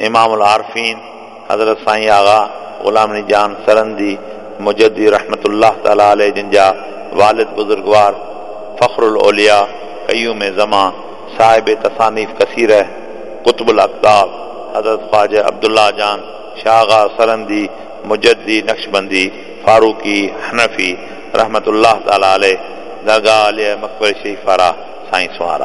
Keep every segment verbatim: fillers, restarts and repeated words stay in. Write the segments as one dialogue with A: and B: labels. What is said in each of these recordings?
A: इमामुल आरफीन हज़रत साईं आगा ग़ुलाम अली जान सरंदी मुजद्दी रहमतुल्लाह ताला अलैह, जिन जा वालिद बुजुर्गवार फ़ख्रुल औलिया क़य्यूम ज़मा साहिब तसानीफ़ कसीर कुतुबुल अक़ताब हज़रत ख्वाजा अब्दुल्ला जान शागा सरंदी मुजद्दी नक्शबंदी फारूकी हनफी रहमतुल्लाह ताला अलैह दरगाह आलिया मक़बर शरीफ वारा साईं सुहारा।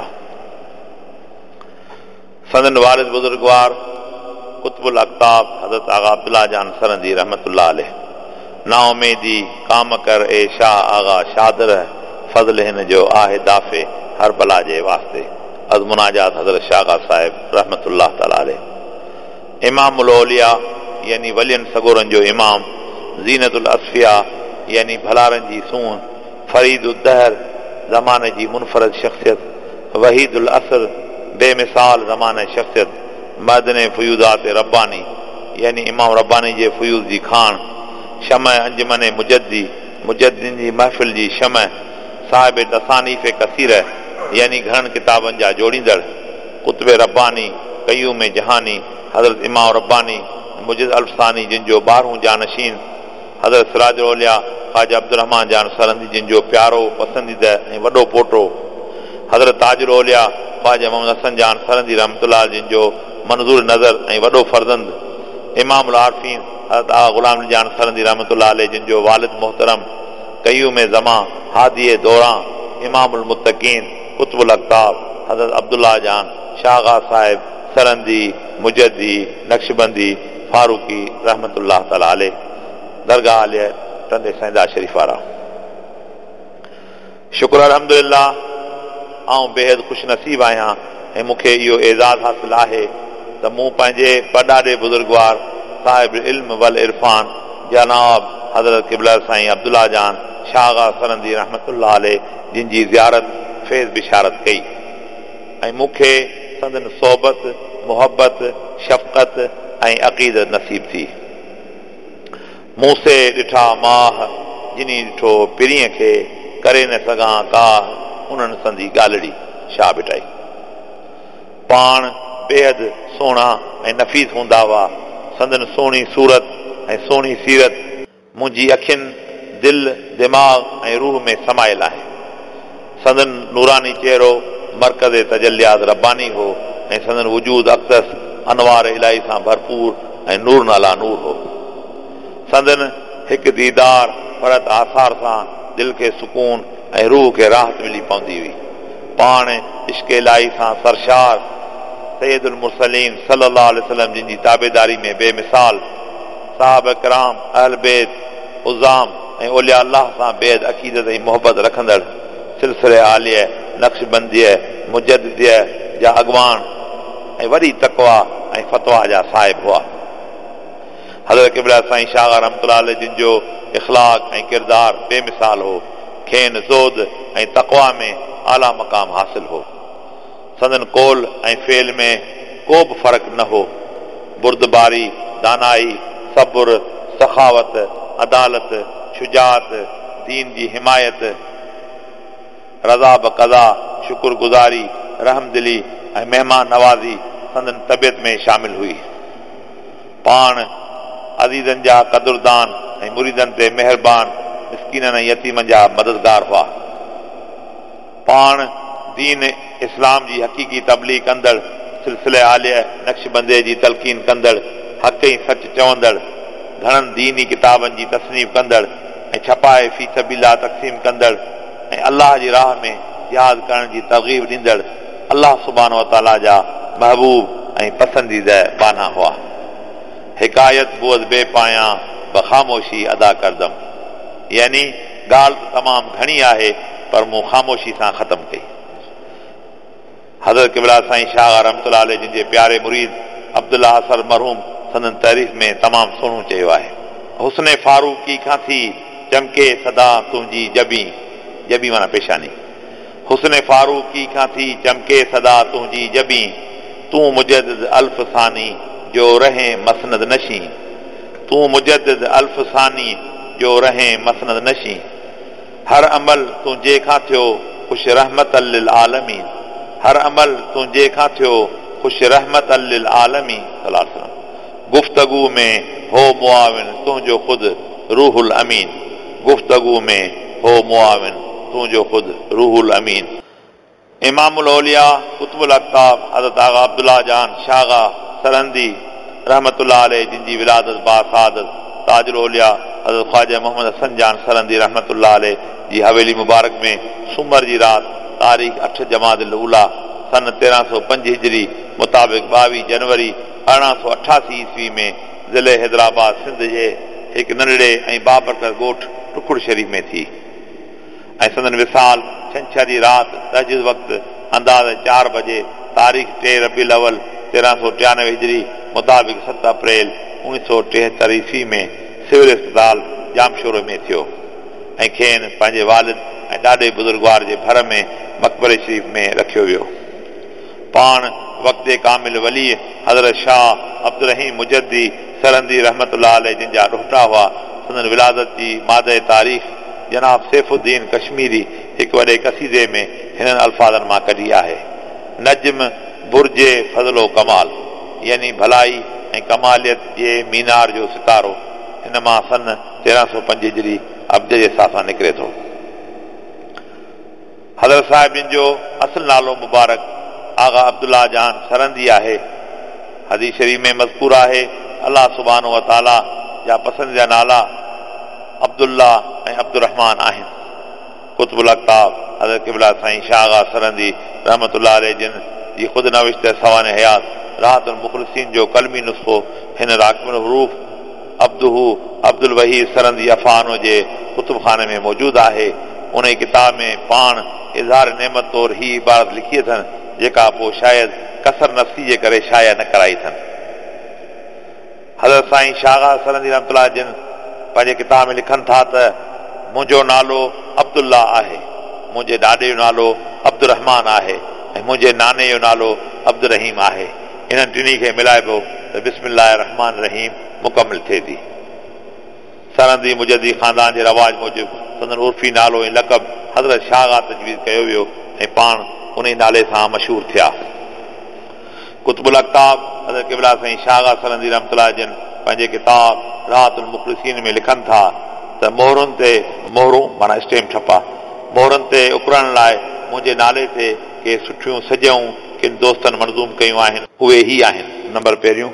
A: संदन वालिद बुजुर्गवार कुतुबुल अक़ताब हज़रत आगा अब्दुल्ला जान सरंदी रहमतुल्लाह अलैह। नाउमीदी काम कर ए शाह आगा शादर फज़ल हिन जो आहे दाफ़े हर बला जे वास्ते अज़ मुनाजात हज़रत शागा साहिब रहमतुल्लाह ताला अलैह। इमामुल औलिया यानी वलियन सगोरन जो इमाम, ज़ीनतुल असफिया यानी भलारन जी सूह, फरीदुल दहर ज़माने जी मुनफरद शख्सियत, वहीदुल असर बेमिसाल ज़माने शख्सियत, मदने फ़ुयूदात रब्बानी यानी इमाम रब्बानी जे फ़ुयूज़ जी खान, शमअ अंजुमन मुजद्दी मुजद्दीन जी महफ़िल जी शमअ, साहिब तसानीफ़ कसीर यानी घणनि किताबनि जा जोड़ींदड़, कुतुब रब्बानी क़य्यूम जहानी हज़रत इमाम रब्बानी मुजिद अल्फ़सानी, जिन जो ॿारहों जानशीन हज़रत सिराजुल औलिया ख्वाजा अब्दुर्रहमान जान सरंदी, जिन जो प्यारो पसंदीदा ऐं वॾो पोटो हज़रत ताजुल औलिया ख्वाजा मोहम्मद हसन जान सरंदी रहमतुल्लाह, जिन जो मंज़ूर नज़र ऐं वॾो फर्ज़ंद इमामुल आरफीन हज़रत आगा ग़ुलाम अली जान सरंदी रहमतुल्लाह अलैह, जिन जो वालिद मोहतरम क़य्यूम ज़मा हादी दौरां इमामुल मुत्तक़ीन कुतुबुल अक़ताब हज़रत अब्दुल्ला जान शागा साहिब सरंदी मुजद्दी नक्शबंदी फारूकी रहमतुल्लाह ताला अलैह दरगाह आलिया टंडे सैदा शरीफ वारा। शुक्र अल्हम्दुलिल्लाह, आऊं बेहद ख़ुशि नसीब आहियां ऐं मूंखे इहो एज़ाज़ हासिल आहे त मूं पंहिंजे वॾाॾे बुज़ुर्गवार साहिब इल्म वल इरफ़ान जनाब हज़रत क़िबला साईं अब्दुल्ला जान शागा सरंदी रहमतुल्लाह अलैह, जिन जी ज़ियारत फैज़ बिशारत कई ऐं मूंखे संदन सोबत मोहब्बत शफ़क़त ऐं अक़ीदत नसीब थी। मूं से ॾिठा माह जिनी ॾिठो पिरीअ खे करे न सघां काह, उन्हनि संदी ॻाल्हिड़ी छा बिटाई। पाण बेहद सुहिणा ऐं नफ़ीस हूंदा हुआ, संदन सुहिणी सूरत ऐं सुहिणी सीरत मुंहिंजी अखियुनि दिलि दिमाग़ ऐं रूह में समायल आहे। संदन नूरानी चेहरो मरकज़ तजलियात रब्बानी हो ऐं संदन वजूद अक़दस अनवार इलाही सां भरपूर ऐं नूर नाला नूर हो। संदन हिकु दीदार फरत आसार सां दिलि खे सुकून ऐं रूह खे राहत मिली पवंदी हुई। पाण इश्क़ इलाही सां सरशार सैयदुल मुरसलीन सल्लल्लाहु अलैहि वसल्लम, जिन जी ताबेदारी में बेमिसाल साहब किराम अहल बैत उज़ाम ऐं औलिया अल्लाह सां बेहद अक़ीदत ऐं मोहब्बत रखंदड़ सिलसिले आलिया नक्शबंदीअ मुजद्दिदीअ जा अॻवान ऐं वॾी तक़वा ऐं फ़तवा जा साहिब हुआ। हज़रत क़िबला साईं शागा रहमतुल्लाह अलैह, जिन जो इख़लाक़ ऐं किरदार बेमिसाल हो, खेनि ज़ोद ऐं तक़वा में आला मक़ाम हासिल हो। संदन कौल ऐं फ़ेल में को बि फ़र्क़ु न हो। बुर्दबारी, दानाई, सब्र, सखावत, अदालत, शुजात, दीन जी हिमायत, रज़ा बक़ज़ा, शुक्रगुज़ारी, रहमदिली ऐं महिमान नवाज़ी संदन तबियत में शामिल हुई। पाण अज़ीज़नि जा क़दुरदान ऐं मुरीदनि ते महिरबान, मिस्कीननि ऐं यतीमनि जा मददगार हुआ। पाण दीन इस्लाम जी हक़ीक़ी तबलीग कंदड़, सिलसिले आलिया नक्शबंदे जी तलक़ीन कंदड़, हक़ ऐं सच चवंदड़, घणनि दीनी किताबनि जी तसनीफ़ कंदड़ ऐं छपाए फ़ी सबीला तक़सीम कंदड़ ऐं अल्लाह जी राह में जिहाद करण जी तरग़ीब ॾींदड़ अल्लाह सुब्हानहु व तआला जा महबूब ऐं पसंदीदा बाना हुआ। हिकायत बोझ बेपायां बख़ामोशी अदा करदम, यानी ॻाल्हि तमामु घणी आहे पर मूं ख़ामोशी सां ख़तमु कई। हज़रत क़िबला साईं शाह रहमतुल्लाह अलैह, जिन जे प्यारे मुरीद अब्दुल्ला असर मरहूम संदन तारीफ़ में तमामु सुहिणो चयो आहे। हुस्न फारूकी खां थी चमके सदा तुंहिंजी जबी, जबी माना पेशानी। हुस्न फारूकी खां थी चमके सदा तुंहिंजी जबी, तूं मुजद्दिद अल्फ़ सानी जो रहे मसनद नशी, तूं मुजद्दिद अल्फ़ सानी जो रहे मसनद नशी। हर अमल तुंहिंजे खां थियो ख़ुश रहमत लिल आलमीन, हर अमल तुंहिंजे खां थियो ख़ुश रहमत लिल आलमी सलाम गुफ्तगू में हो मुआविन तुंहिंजो ख़ुदि रूहुल अमीन गुफ्तगू में हो मुआविन तुंहिंजो ख़ुदि रूहुल अमीन। इमामुल औलिया कुतुबुल अक़ताब हज़रत आगा अब्दुल्ला जान शागा सरंदी रहमतुल्लाह अलैह जिन जी विलादत बासादत ताजुल औलिया हज़रत ख्वाजा मोहम्मद हसन जान सरंदी रहमतुल्लाह अलैह जी हवेली मुबारक में सूमर जी राति तारीख़ अठ जमादिल उला सन तेरहं सौ पंज हिजरी मुताबिक़ ॿावीह जनवरी अरिड़हं सौ अठासी ईस्वी में ज़िले हैदराबाद सिंध जे हिकु नंढड़े ऐं बाबरकत ॻोठ टुकुड़ शरीफ़ में थी ऐं संदन विसाल छंछर जी राति तहजुद वक़्तु अंदाज़ चार बजे तारीख़ टे रबीउल अव्वल तेरहं सौ टियानवे हिजरी मुताबिक़ सत अप्रैल उणिवीह सौ टेहतरि ईस्वी में सिविल अस्पताल जामशोरो में थियो ऐं खेनि पंहिंजे वालिद ऐं ॾाढे बुज़ुर्गवार जे घर में मक़बरे शरीफ़ में रखियो वियो। पाण वक़्ते कामिल वली हज़रत शाह अब्दुल रहीम मुजद्दी सरंदी रहमतुल्लाह अलैह जिन जा ॾोहटा हुआ संदन विलादत जी मादे तारीख़ जनाब सैफुद्दीन कश्मीरी हिकु वॾे कसीदे में हिननि अल्फाज़नि मां कढी आहे। नज्म बुर्जे फज़लो कमाल यानी भलाई ऐं कमालियत जे मीनार जो सितारो हिन मां सन तेरहं सौ पंज हिजरी अब्द जे सां निकिरे थो। हज़रत साहिब जिन जो असुल नालो मुबारक आगा अब्दुल्ला जान सरंदी आहे। हदीस शरीफ़ में मज़कूर आहे अल्लाह सुब्हानो व तआला जा पसंदीदा नाला अब्दुल्ला ऐं अब्दुर रहमान आहिनि। कुतुबुल अक़ताब हज़रत क़िबला साईं शागा सरंदी रहमतुल्लाह अलैह जिन जी ख़ुदि नविश्त सवाने हयात राहतुल मुख़लिसीन जो कलमी नुस्ख़ो हिन राकिबुल हुरूफ अब्दुहू अब्दुल वहीद सरंदी अफ़ानो जे कुतुबखाने में मौजूदु आहे। उन किताब में पाण इज़हार नेमत तौरु ही इबारत लिखी अथनि जेका पोइ शायदि कसर नफ़्सी जे करे शाया न कराई अथनि। हज़रत साईं शागा सरंदी रहमतुल्लाह जिन पंहिंजे किताब में लिखनि था त मुंहिंजो नालो अब्दुल्ला आहे, मुंहिंजे ॾाॾे जो नालो अब्दुर रहमान आहे ऐं मुंहिंजे नाने जो नालो अब्दुर रहीम आहे। इन्हनि टिनी खे मिलाइबो त बिस्मिल्लाह रहमान रहीम मुकमिल थिए थी। सरंदी मुजद्दी ख़ानदान जे रवाज मूजिबि संदन उर्फ़ी नालो ऐं लक़ब हज़रत शागा तजवीज़ कयो वियो ऐं पाण उन नाले सां मशहूर थिया। कुतुबुल अक़ताब हज़रत क़िबला साईं शागा सरंदी रहमतुल्लाह जिन पंहिंजे किताब राहतुल मुख़लिसीन में लिखनि था त मोहरुनि ते मोहरूं माना स्टेम ठपा मोहरुनि ते उकरण लाइ मुंहिंजे नाले ते के सुठियूं सॼियूं किन दोस्तनि मंज़ूम कयूं आहिनि। उहे ही आहिनि। नंबर पहिरियों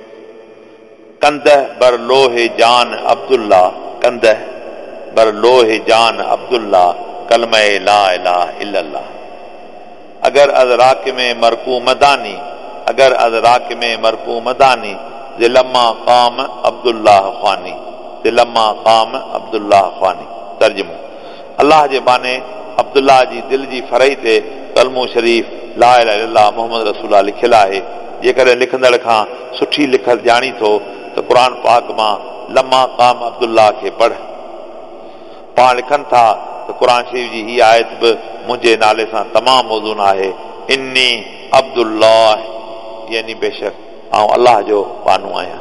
A: कंद बर लोहे जान अब्दुल्ला कंद बर लोहे जान अब्दुल्ला कलमे ला इलाहा इल्लल्लाह अगर अज राक में मरकू मदानी अगर अज राक में मरकू मदानी दिलम्मा क़ाम अब्दुल्ला ख़ानी दिलम्मा क़ाम अब्दुल्ला ख़ानी। तर्जुमो अल्लाह जे बाने अब्दुल्ला जी दिल जी फरई ते कलमो शरीफ़ ला इलाहा इल्लल्लाह मोहम्मद रसूलुल्लाह लिखियलु आहे। जेकॾहिं लिखंदड़ खां सुठी लिखत ॼाणी थो त क़ुर पाक मां लम्मा क़ाम अब्दुल्ला खे पढ़। पाण लिखनि था त क़ुर शरीफ़ जी हीअ आयत बि मुंहिंजे नाले सां तमामु मौज़ून आहे। इन्नी अब्दुल्लाह यानी बेशक आउं अल्लाह जो बानू आहियां।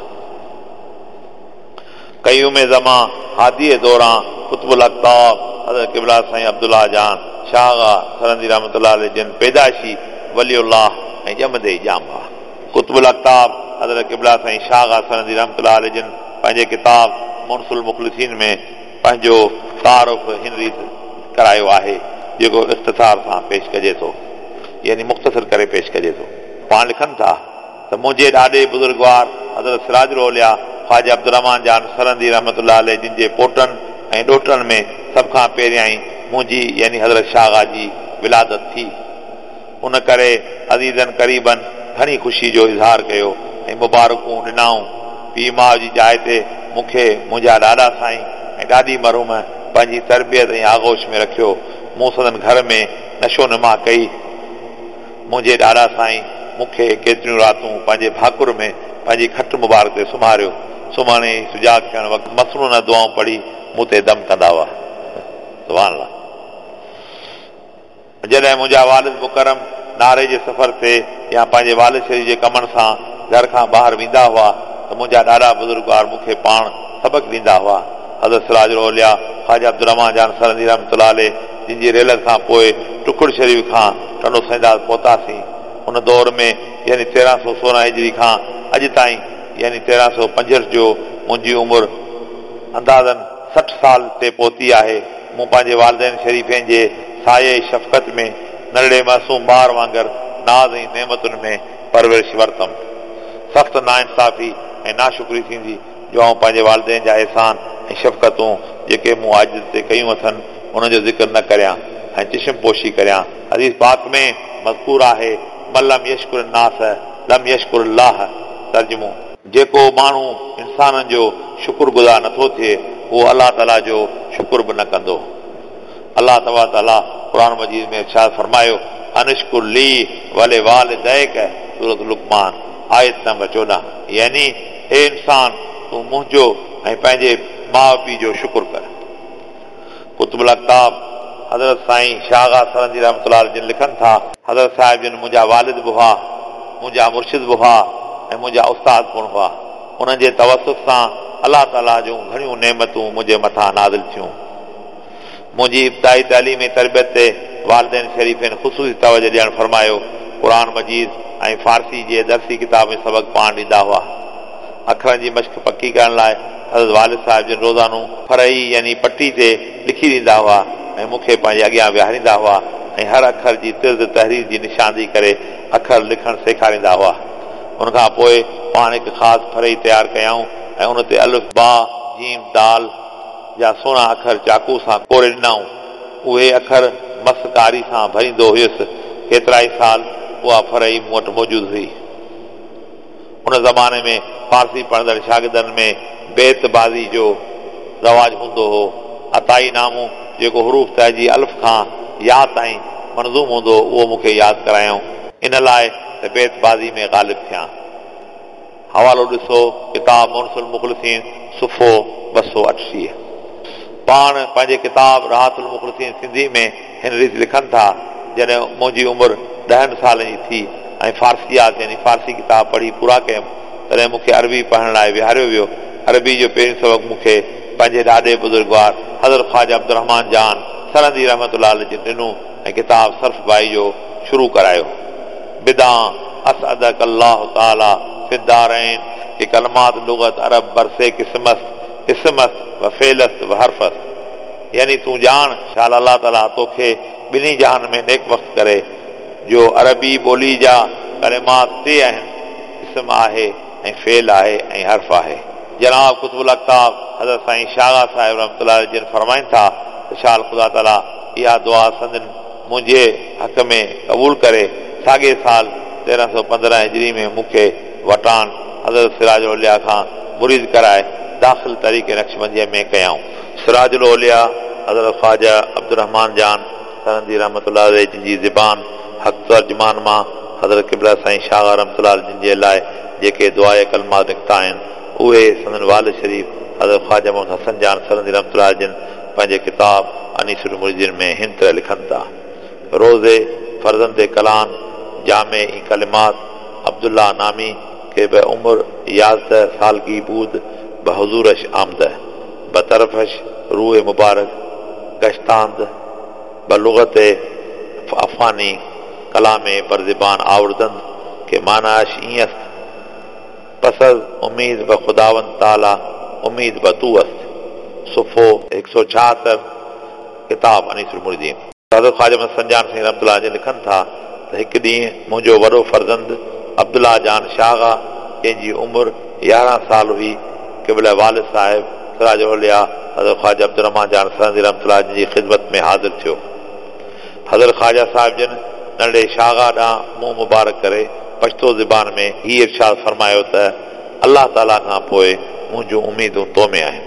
A: कयूम ज़मा हादीअ दौरान कुतुबुल अक़ताब हज़रत क़िबला साईं अब्दुल्ला जान शागा सरंदी रहमतुल्लाह अलैह जिन पैदाइशी वलीउल्लाह ऐं ॼमदे जाम हुआ। कुतुबुल अक़ताब हज़रत क़िबला साईं शागा सरंदी रहमतुल्लाह अलैह जिन पंहिंजे किताब मुनसुल मुख़लिसीन में पंहिंजो तारुफ़ हिन रीति करायो आहे जेको इख़्तिसार सां पेश कजे थो यानी मुख़्तसर करे पेश कजे थो। पाण लिखनि था त मुंहिंजे ॾाढे बुज़ुर्गवार हज़रत सिराजुल औलिया ख़्वाजा अब्दुर रहमान जान सरंदी रहमतुल्लाह अलैह जिन जे पोटनि ऐं ॾोटनि में सभ खां पहिरियां ई मुंहिंजी यानी हज़रत शागा जी विलादत थी। उन करे अज़ीज़नि क़रीबनि घणी ख़ुशी जो इज़हार कयो ऐं मुबारकूं ॾिनाऊं। पीउ माउ जी जाइ ते मूंखे मुंहिंजा ॾाॾा साईं ऐं ॾाढी मरहूम पंहिंजी तरबियत ऐं आगोश में रखियो। मूं सदन घर में नशो नुमा कई। मुंहिंजे ॾाॾा साईं मूंखे केतिरियूं रातूं पंहिंजे भाकुर में पंहिंजी खट मुबारक ते सुम्हारियो। सुम्हणे सुजाग थियण वक़्तु मसनून दुआऊं पढ़ी मूं ते दम कंदा हुआ। सुभान अल्लाह। जॾहिं मुंहिंजा वालिद मुकरम नारे जे सफ़र ते या पंहिंजे वालिद शरीफ़ जे कमनि सां घर खां ॿाहिरि वेंदा हुआ त मुंहिंजा ॾाढा बुज़ुर्गवार मूंखे पाण सबक़ ॾींदा हुआ। हज़रत सिराजुल औलिया ख़्वाजा अब्दुर रहमान जान सरंदी रहमतुल्लाह अलैह जिन जी रेलत खां पोइ टुकुड़ शरीफ़ खां टंडो सैंदाद पहुतासीं। उन दौर में यानी तेरहं सौ सोरहं हिजरी खां अॼु ताईं यानी तेरहं सौ पंजहठि जो मुंहिंजी उमिरि अंदाज़न सठि साल ते पहुती आहे। मूं पंहिंजे वालिदैन शरीफ़नि जे साये शफ़क़त में नंढड़े मासूम ॿार वांगुरु नाज़ ऐं नेमतुनि में परवरिश वरितमि। सख़्तु नाइंसाफ़ी ऐं नाशुक्री थींदी जो आउं पंहिंजे वालिदैन जा एहसान ऐं शफ़क़तूं जेके मूं अॼु ते कयूं अथनि उनजो ज़िक्र न करियां ऐं चिशम पोशी करियां। हदीस पाक में मज़कूर आहे मल्लम यशकुर नास लम यशकुर अल्लाह। तर्जुमो, जेको माण्हू इंसाननि जो शुक्रगुज़ार नथो थिए उहो अलाह ताला जो शुक्र बि न कंदो। अलाह तबारक ताला क़ुरान मजीद में इरशाद फरमायो अनिश्कुर ली वले वालिदैक सूरत लुक़मान आयत नंबर चोॾहं, यानी हे इंसान तूं मुंहिंजो ऐं पंहिंजे माउ पीउ जो शुक्र कर। कुतुबुल अक़ताब हज़रत साईं शागा सरंदी रहमतुल्लाह अलैहि लिखनि था हज़रत साहिब जिन मुंहिंजा वालिद बि हुआ, मुंहिंजा मुर्शिद बि हुआ ऐं मुंहिंजा उस्ताद पिणु हुआ। उन्हनि जे तवसुत सां अलाह ताला जूं घणियूं नेमतूं मुंहिंजे मथां नाज़िल थियूं। मुंहिंजी इब्तिदाई तालीम ऐं तरबियत ते वालिदैन शरीफ़नि ख़ुसूसी तवजो ॾियणु फरमायो। क़ुरान मजीद ऐं फारसी जे दर्सी किताब में सबक़ पाण ॾींदा हुआ। अखरनि जी मश्क पकी करण लाइ हज़रत वालिद साहिब जिन रोज़ानो फरई यानी पटी ते लिखी ॾींदा हुआ ऐं मूंखे पंहिंजे अॻियां विहारींदा हुआ ऐं हर अखर जी तिर्द तहरीर जी निशानी करे अखर लिखणु सेखारींदा हुआ। उनखां पोइ पाण हिकु ख़ासि फरई तयारु कयऊं ऐं उन ते अलिफ बा जीम दाल जा सोरहं अखर चाकू सां कोरे ॾिनऊं। उहे अखर मसकारी सां भरींदो हुयुसि। केतिरा ई साल उहा फरई मूं वटि मौजूदु हुई। उन ज़माने में फारसी पढ़ंदड़ शागिर्दनि में बेतबाज़ी जो रवाज हूंदो हो। अताई नामो जेको हरूफ तहजी अल्फ खां या ताईं मंज़ूम हूंदो उहो मूंखे यादि करायऊं इन लाइ त बेतबाज़ी में ग़ालिब थियां। हवालो ॾिसो किताब मुनसुल मुख़लिसीन सुफ़ो ॿ सौ अठासी। पाण पंहिंजे किताब राहतुल मुख़लिसीन सिंधी में हिन रीति लिखनि था जॾहिं मुंहिंजी उमिरि ॾहनि सालनि जी थी ऐं फारसियात यानी फारसी किताब पढ़ी पूरा कयमि तॾहिं मूंखे अरबी पढ़ण लाइ विहारियो वियो। अरबी जो पहिरीं सबक़ मूंखे पंहिंजे ॾाढे बुज़ुर्गवार हज़रत ख़्वाजा अब्दुर्रहमान जान सरंदी रहमतुल्लाह अलैहि ॾिनो ऐं किताब सर्फ बाई जो शुरू करायो। बिदा असअदक अल्लाह ताला फिद्दारैन के कलमात लुगत अरब बरसे किस्मत इसमत व फेलस व हरफस, यानी तूं ॼाण शाल अल्लाह ताला तोखे ॿिन्ही जहान में नेक वक़्त करे जो अरबी ॿोली जा कलमात टे आहिनि, इसम आहे ऐं फेल आहे ऐं हर्फ आहे। जनाब कुतुबुल अक़ताब हज़रत साईं शागा साहिब रहमतुल्लाह अलैहि जिन फरमाइनि था त शाल ख़ुदा ताला इहा दुआ संदन मुंहिंजे हक़ में क़बूल करे साॻे साल तेरहं सौ पंद्रहं हिजरी में मूंखे वटान हज़रत सिराज औलिया खां मुरीद कराए दाख़िल तरीक़े नक्शबंदीअ में कयऊं। सिराज औलिया हज़रत ख़्वाजा अब्दुर्रहमान जान सरंदी रहमतुल्लाह अलैहि जिन जी ज़बान हक़ तर्जुमान मां हज़रत क़िबला साईं शागा रहमतुल्लाह अलैहि जिन जे लाइ जेके दुआए कलमात निकिता आहिनि उहे संदन वालिद शरीफ़ हज़रत ख़्वाजा मोहम्मद हसन जान सरंदी रहमतुल्लाह अलैहि जिन पंहिंजे किताब अनीसुल मुरीदिन में हिन तरह लिखनि था। रोज़े फर्ज़ंदे कलाम जामे ई कलिमात अब्दुल्ला नामी के बे उम्र याज़द सालगी बूद बहजूरश आमद बतरफश रूए मुबारक गश्तांद बलुगत अफ़ानी कलामे बरज़बान आवरदंद के मानाश ईंस पसद उम्मीद ब खुदावन ताला उम्मीद ब तू अस्त सुफ़ो एक सौ छहत्तर किताब अनीसुल मुरीदीन। हज़रत ख़्वाजा हसन जान साईं रहमतुल्लाह अलैहि लिखनि था त हिकु ॾींहुं मुंहिंजो वॾो फर्ज़ंद अब्दुल्ला जान शागा जंहिंजी उमिरि यारहं साल हुई क़िबला वालिद साहिब सिराज औलिया हज़रत ख़्वाजा अब्दुर्रहमान जान सरंदी रहमतुल्लाह जिन जी ख़िदमत में हाज़िर थियो। हज़रत ख़्वाजा साहिब जिन नंढे शागा ॾांहुं मुंहुं मुबारक करे पछतो ज़बान में हीउ इरशाद फरमायो त अलाह ताला खां पोइ मुंहिंजूं उमीदूं तो में आहिनि।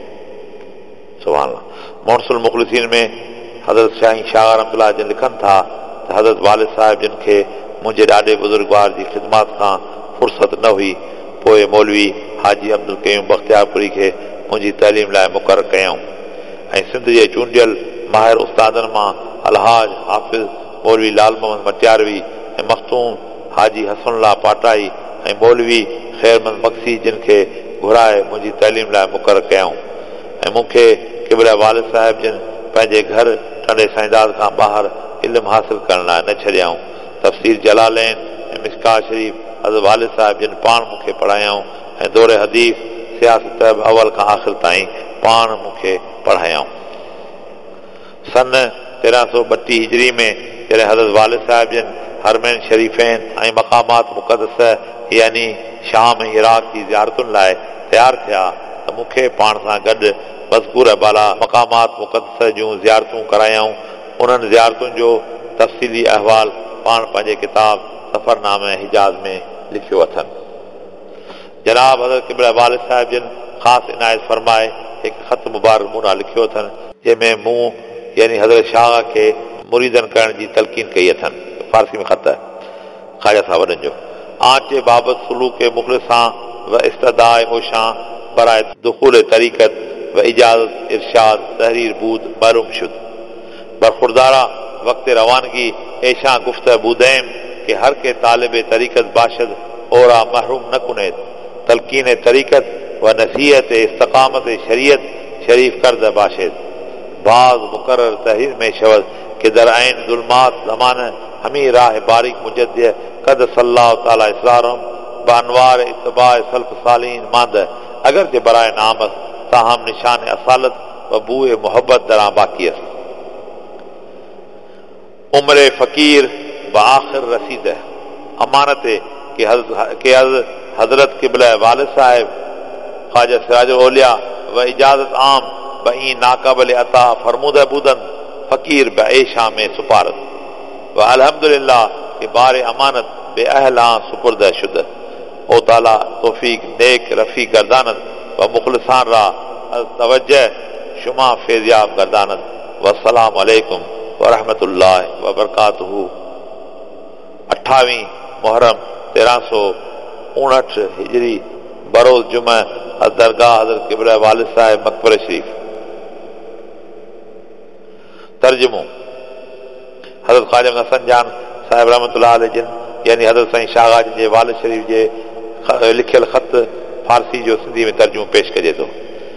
A: सुभान अल्लाह। मुनसुल मुख़लिसीन में हज़रत साईं शागा रहमतुल्लाह जिन लिखनि था त हज़रत वालिद साहिब जिन खे मुंहिंजे ॾाढे बुज़ुर्गवार जी ख़िदमत खां फ़ुर्सत न हुई। पोइ मौलवी हाजी अब्दुल क़यूम बख्तियारपुरी खे मुंहिंजी तइलीम लाइ मुक़ररु कयऊं ऐं सिंध जे चूंडियल माहिर उस्तादनि मां अलहाज हाफ़िज़ मौलवी लाल मोहम्मद मटियारवी ऐं मख़तूम हाजी हसनुल्लाह पाटाई ऐं मौलवी ख़ैरमंद मक्सी जिन खे घुराए मुंहिंजी तइलीम लाइ मुक़ररु कयऊं ऐं मूंखे क़िबला वालिद साहिब जिन पंहिंजे घर टंडे साईंदाद खां ॿाहिरि इल्मु हासिल करण लाइ न छॾियऊं। तफ़सीर जलालैन ऐं मिसका निकाह शरीफ़ हज़रत वालिद साहिब जिन पाण मूंखे पढ़ायाऊं ऐं दौर हदीस सियासत अवल खां आख़िर ताईं पाण मूंखे पढ़ायाऊं। सन तेरहं सौ ॿटीह हिजरी में जॾहिं हज़रत वालिद साहिब जिन हरमैन शरीफ़ैन ऐं मक़ामात मुक़दस यानी शाम ऐं इराक़ जी ज़ियारतुनि लाइ तयारु थिया त मूंखे पाण सां गॾु मज़कूर बाला मक़ामात मुक़दस जूं ज़ियारतूं करायाऊं। उन्हनि ज़ियारतुनि जो तफ़सीली अहवाल पाण पंहिंजे किताब सफ़रनामे हिजाज़ में लिखियो अथनि। जनाब हज़रत क़िबला वालिद साहिब जिन ख़ासि इनायत फरमाए हिकु ख़त मुबारक मूं ॾांहुं लिखियो अथनि, जंहिंमें मूं यानी हज़रत शाह खे मुरीदन करण जी तलक़ीन कई अथनि। फारसी में ख़त ख़्वाजा साहब वॾनि जो आंचे बाबति सुलूक मुख़लिसां व इस्तदाए ओशां बराए दुख़ूल तरीक़त व इजाज़त इरशाद तहरीर बूद मालूम शुद बरखुरदारा वक्त रवानगी ऐशा गुफ्त बूदैम कि हर के तालिब तरीक़त बाशद ओरा महरूम न कुनेद तलकीन तरीक़त व नसीहत इस्तकामत शरीयत शरीफ करद बाशद बाज मुकर्रर तहरीर में शवद कि दरआइन जुल्मात ज़मान हमी राह बारिक मुजद्द कद सल्लल्लाहु तआला इसरारम बानवार इत्तबा सल्फ सालीन मांद अगर जे बराए नामस ताहम निशान असालत व बूए मोहब्बत दरा बाकी अस उम्र फकीर व आखिर रसीद अमानत के हजरत क़िबला वालिद साहिब ख्वाजा सिराजुल औलिया व इजाजत आम बई नाकाबिल अता फरमूद बूदन फकीर बेशा में सुपारत व अल्हम्दुलिल्लाह के बारे अमानत बे अहला सुपुर्द शुद ओ ताला तौफीक नेक रफी गर्दानत व मुखलिसान रा तवज्जह शुमा फैज़याब गर्दानत वस्सलाम अलैकुम व रहमतुल्लाह व बरकातहू। अठावीं मुहर्रम तेरहं सौ उणहठि हिजरी बरोज़ जुमा दरगाह हज़रत क़िबला वालिद साहिब मक़बर शरीफ। तर्जुमो हज़रत ख्वाजा हसन जान साहिब रहमतुल्लाह अलैह जिन यानी हज़रत साईं शाह जिन जे वालिद शरीफ जे लिखियल ख़त फारसी जो सिंधी में तर्जुमो पेश कजे थो।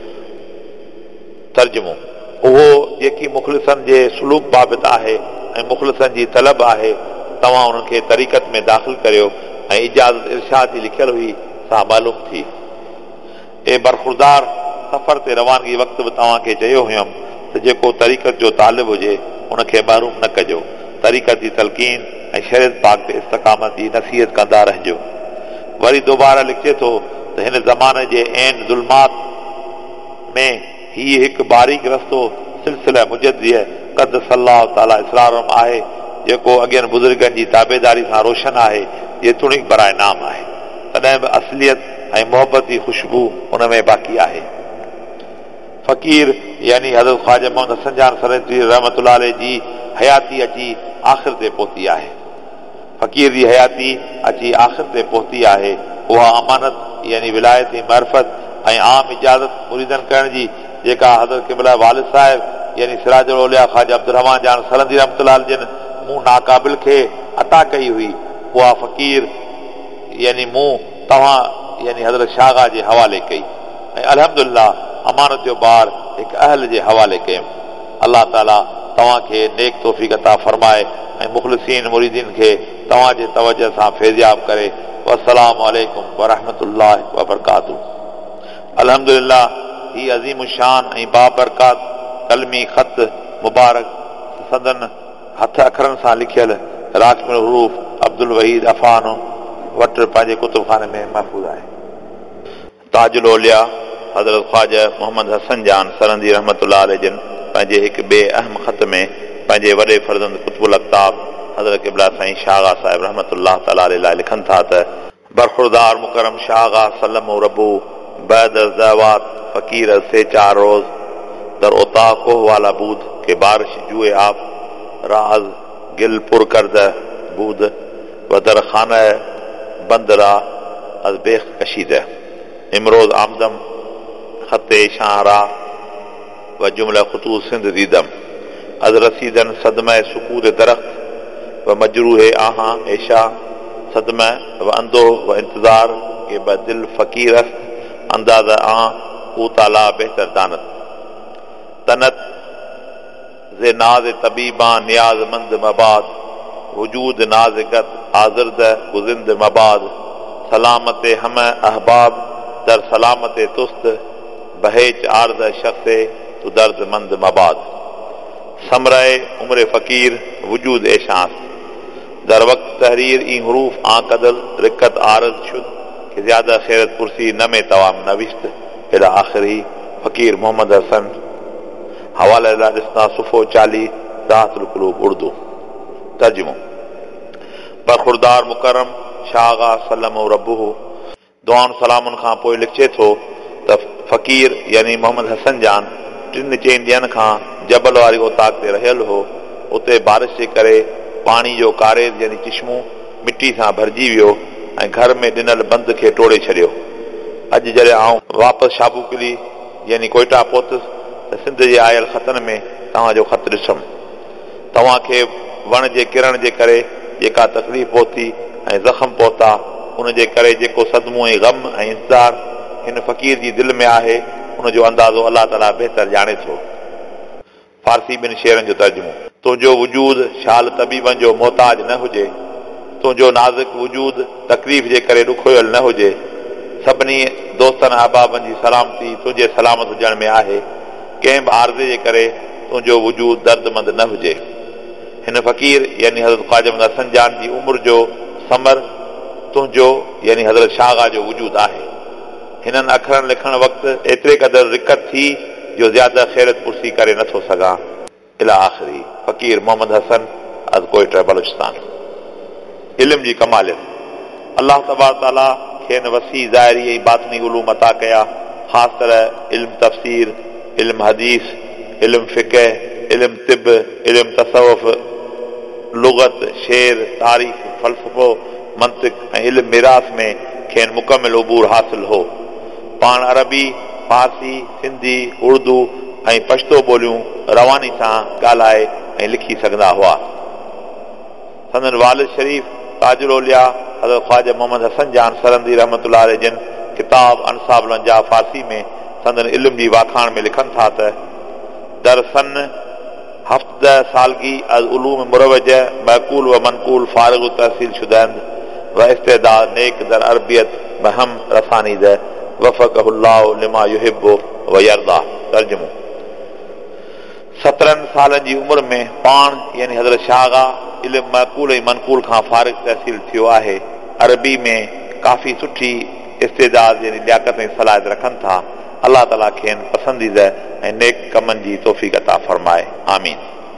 A: तर्जुमो उहो जेकी मुख़लिसनि जे सुलूक बाबति आहे ऐं मुख़लिसनि जी तलब आहे तव्हां उन्हनि खे तरीक़त में दाख़िल करियो ऐं इजाज़त इरशाद जी लिखियल हुई सा मालूम थी। ए बरखुरदार सफ़र ते रवानगी वक़्तु बि तव्हांखे चयो हुयमि त जेको तरीक़त जो तालिब हुजे उनखे महरूम न कजो, तरीक़त जी तलक़ीन ऐं शरीयत पाक ते इस्तक़ामत जी नसीहत कंदा रहिजो। वरी दोबारा लिखे थो त हिन ज़माने जे ऐन ज़ुल्मात में हीउ हिकु बारीक रस्तो सिलसिला मुजद्दिय कद सल्लल्लाहु तआला इसरारम आहे जेको अॻियनि बुज़ुर्गनि जी ताबेदारी सां रोशन आहे, जेतोणीक बराए नाम आहे, तॾहिं बि असलियत ऐं मोहबत जी ख़ुशबू उन में बाक़ी आहे। फ़कीर यानी हज़रत ख्वाजा मोहम्मद हसन जान सरंजी रहमतुल्लाह अलैह जी हयाती अची आख़िर ते पहुती आहे। फ़कीर जी हयाती अची आख़िर ते पहुती आहे उहा अमानत यानी विलायत मारिफत ऐं आम इजाज़त मुरीदन करण जी जेका हज़रत क़िबला वालिद साहिब यानी सिराजुल औलिया ख्वाजा अब्दुर्रहमान जान सरंदी रहमतुल्लाह अलैह जिन मूं नाकाबिल खे अता कई हुई उहा फ़कीर यानी मूं तव्हां यानी हज़रत शाह जे हवाले कई ऐं अल्हम्दुलिल्लाह अमानत जो बार हिकु अहल जे हवाले कयुमि। अल्लाह ताला तव्हांखे नेक तौफ़ीक़ अता फरमाए ऐं मुख़लिसीन मुरीदीन खे तव्हांजे तवज्जो सां फैज़याब करे। वस्सलामु अलैकुम व रहमतुल्लाह व बरकातहू। अल्हम्दुलिल्लाह ही अज़ीम शान ऐं बाबरकात कलमी ख़त मुबारक सदन हथ अखरनि सां लिखियल राकिब हरूफ अब्दुल वहीद अफ़ान वटि पंहिंजे कुतुबखाने में महफ़ूज़ आहे। ताजुल औलिया हज़रत ख्वाजा मोहम्मद हसन जान सरंदी रहमतुल्लाह अलैह जिन पंहिंजे हिकु ॿिए अहम ख़त में पंहिंजे वॾे फर्ज़ंद कुतुबुल अक़ताब हज़रत क़िबला साईं शाह साहिब रहमतुल्लाह तआला अलैह लाइ लिखनि था त बरखुरदार मुकरम शाह सल्लम रबू बैद ज़वात फ़कीर से चार रोज़ दर ओता कोह वाला बूद के बारिश जुए आप राज गिल पुर करद बूद व दर खाना बंदरा अज बेख कशीद इमरोज आमदम खते शाहरा व जुमला खतूत सिंध दीदम अज रसीदन सदम सुकूर दरख्त व मजरूह आहा ऐशा सदम व अंदो व इंतजार के ब दिल फ़कीर अंदाज़ आ ऊ ताला बेहतर दानत तनत जे नाज तबीबा नियाज मंद मबाद वजूद नाज़गत आज़िरद गुज़िंद मबाद सलामत हम अहबाब दर सलामत तुस्त बहेच आर्द शख्स तु दर्द मंद मबाद समराए उम्र फ़कीर वजूद एशांस दर वक्त तहरीर ई हरूफ आ कदल रिकत आरज शुद कि ज्यादा खैरत पुरसी न में तवाम नविश्त इला आखिरी फ़कीर मोहम्मद हसन हवाले ॾिसना सुफ़ो चाली राहतुल क़ुलूब उर्दू तर्जुमो बरखुरदार मुकरम शागा सल्लमो रब्बुहु दुआन सलामुन खां पोइ लिखे थो त फ़कीर यानी मोहम्मद हसन जान टिनि चइनि ॾींहंनि खां जबल वारी ओताक ते रहियल हो। उते बारिश जे करे पाणी जो कारेज़ यानी चिश्मो मिटी सां भरिजी वियो ऐं घर में ॾिनल बंद खे टोड़े छॾियो। अॼु जॾहिं आउं वापसि शाबूकिली यानी कोयटा पहुतुसि त सिंध जे आयल ख़तनि में तव्हांजो ख़त ॾिसुमि। तव्हांखे वण जे किरण जे करे जेका तकलीफ़ पहुती ऐं ज़ख़्म पहुता उन जे करे जेको सदमो ऐं ग़म ऐं इंतज़ार हिन फ़क़ीर जी दिलि में आहे उनजो अंदाज़ो अलाह ताला बहितर ॼाणे थो। फारसी ॿिनि शेरनि जो तर्जुमो तुंहिंजो वजूद शाल तबीबनि जो मोहताज न हुजे, तुंहिंजो नाज़ुक वजूद तकलीफ़ जे करे ॾुखोयल न हुजे। सभिनी दोस्तनि अहबाबनि जी सलामती तुंहिंजे सलामत हुजण में आहे। कंहिं बि आर्ज़े जे करे तुंहिंजो वजूद दर्दमंद न हुजे। हिन फ़क़ीर यानी हज़रत ख़्वाजा मोहम्मद हसन जान जी उमिरि जो समर तुंहिंजो यानी हज़रत शागा जो वजूद आहे। हिननि अखरनि लिखण वक़्तु एतिरे क़दुरु रिकत थी जो ज़्यादा खैरत पुरसी करे नथो सघां। इला आख़िरी फ़क़ीर मोहम्मद हसन अज़ कोयटा बलूचिस्तान। इल्म जी कमालियत अल्लाह तबारक ताला खेनि वसी ज़ाहिरी ऐं बातिनी उलूम अता कया। ख़ासि तरह इल्म तफ़सीर, इल्म हदीस, इल्म फ़िक़ह, इल्म तिब, इल्म तसव्वुफ़, लुग़त, शेर, तारीख़, फ़लसफ़ो, मंतिक़ ऐं इल्म मिरास में खेनि मुकमिल उबूर हासिल हो। पाण अरबी, फारसी, सिंधी, उर्दू ऐं पश्तो ॿोलियूं रवानी सां ॻाल्हाए ऐं लिखी सघंदा हुआ। संदन वालिद शरीफ़ ताजुल औलिया हज़रत ख़्वाजा मोहम्मद हसन जान सरंदी रहमतुल्लाह अलैह जिन किताब अनसाबुल अंजा फारसी में संदन इल्म जी वाखाण में लिखनि था त दरसन हफ़्त सालगी अज़ उलूम मुरवज मक़ूल व मनकूल फारिग तहसील शुदंद व इस्तेदाद नेक दर अरबियत बहम रसानीद वफ़क़हुल्लाहु लिमा युहिब्बु व यरदा। तर्जुमो सत्रहनि सालनि जी उमिरि में पाण यानी हज़रत शागा इल्म मक़ूल ऐं मनकूल खां फारिग तहसील थियो आहे। अरबी में काफ़ी सुठी इस्तेदाद यानी लियाकत ऐं सलाहियत रखनि था। अल्लाह ताला खेनि पसंदीदा ऐं नेक कमनि जी तौफ़ीक़ अता फ़रमाए। आमीन।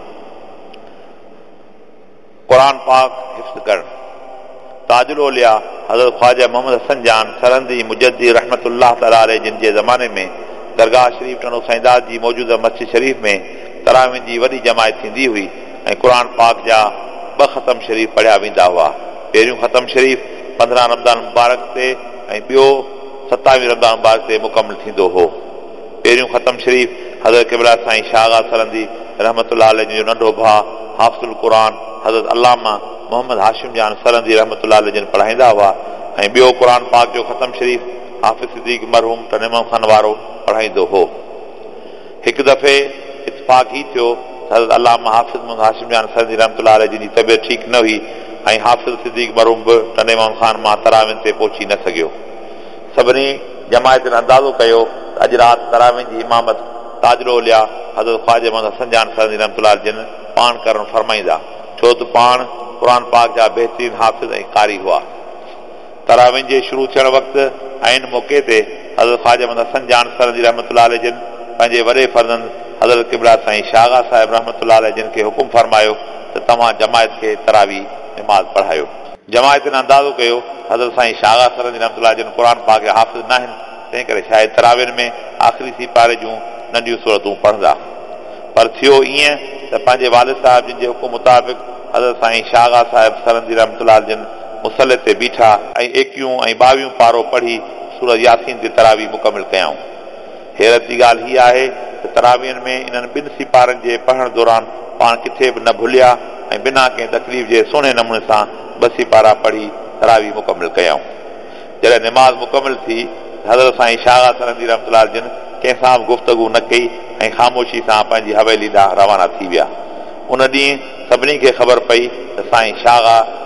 A: क़ुरान पाक हिफ़्ज़ करणु ताजुल औलिया हज़रत ख़्वाजा मोहम्मद हसन जान सरंदी मुजद्दी रहमतुल्लाह तआला अलैह जिन जे ज़माने में दरगाह शरीफ़ टनो साईंदास जी मौजूदा मस्जिद शरीफ़ में तरावीह जी वॾी जमायत थींदी हुई ऐं क़ुरान पाक जा ॿ ख़तम शरीफ़ पढ़िया वेंदा हुआ। पहिरियों ख़तम शरीफ़ पंद्रहं रमज़ान मुबारक ते ऐं ॿियो सतावीह रमज़ान मुबारक ते मुकमिल थींदो हो। पहिरियों ख़तम शरीफ़ हज़रत क़िबला साईं शागा सरंदी रहमतुल्लाह अलैह जो नंढो भाउ हाफ़िज़ुल क़ुरान हज़रत अल्लामा मोहम्मद हाशिम जान सरंदी रहमतुल्लाह अलैह जिन पढ़ाईंदा हुआ ऐं ॿियो क़ुरान पाक जो ख़तम शरीफ़ हाफ़िज़ सिद्दीक़ मरहूम तनेमम खान वारो पढ़ाईंदो हो। हिकु दफ़े इत्तफ़ाक़ ही थियो हज़रत अल्लामा हाफ़िज़ मोहम्मद हाशिम जान सरंदी रहमतुल्लाह अलैह जी तबियत ठीकु न हुई ऐं हाफ़िज़ सिद्दीक़ मरहूम बि तनेमम खान मां तरावीह ते पहुची न सघियो। सभिनी जमायतुनि अंदाज़ो कयो त अॼु राति तरावीह जी इमामत ताजुल औलिया हज़रत ख़्वाजा मोहम्मद हसन जान सरंदी रहमतुल्लाह अलैह जिन पाण करणु फ़रमाईंदा छो त पाण क़ुरान पाक जा बहितरीन हाफ़िज़ ऐं कारी हुआ। तरावीह जे शुरू थियण वक़्तु आइन मौक़े ते हज़रत ख़्वाजा मोहम्मद हसन जान सरंदी रहमतुल्लाह अलैह जिन पंहिंजे वॾे फर्ज़ंद हज़रत क़िबला साईं शागा साहिब रहमतुल्लाह अलैह जिन खे हुकुम फरमायो त तव्हां जमायत खे तरावीह निमाज़ पढ़ायो। जमायतुनि अंदाज़ो कयो हज़रत साईं शागा सरंदी रहमतुल्लाह जिन क़ुरान पाक जा हाफ़िज़ न आहिनि, तंहिं करे शायदि तरावीह में आख़िरी सिपारे जूं नंढियूं सूरतूं पढ़ंदा। पर थियो ईअं त पंहिंजे वालिद साहिब जिन जे हुकुम मुताबिक़ हज़रत साईं शागा साहिब सरंदी रहमतुल्लाह जिन मुसले ते बीठा ऐं एकवीह ऐं ॿावीह पारो पढ़ी सूरत यासीन ते तरावीह मुकमिल कयाऊं। हैरत जी ॻाल्हि हीअ आहे त तरावीहनि में इन्हनि ॿिनि सिपारनि जे पढ़ण दौरान पाण किथे बि न भुलिया ऐं बिना कंहिं तकलीफ़ जे सुहिणे नमूने सां ॿ सिपारा पढ़ी तरावीह मुकमिल कयाऊं। जॾहिं निमाज़ मुकमिल थी हज़रत साईं शागा सरंदी रहमतुल्लाह जिन कंहिंसां बि गुफ़्तगू न कई ऐं ख़ामोशी सां पंहिंजी हवेली ॾांहुं रवाना थी विया। उन ॾींहुं सभिनी खे ख़बर पई त साईं शागा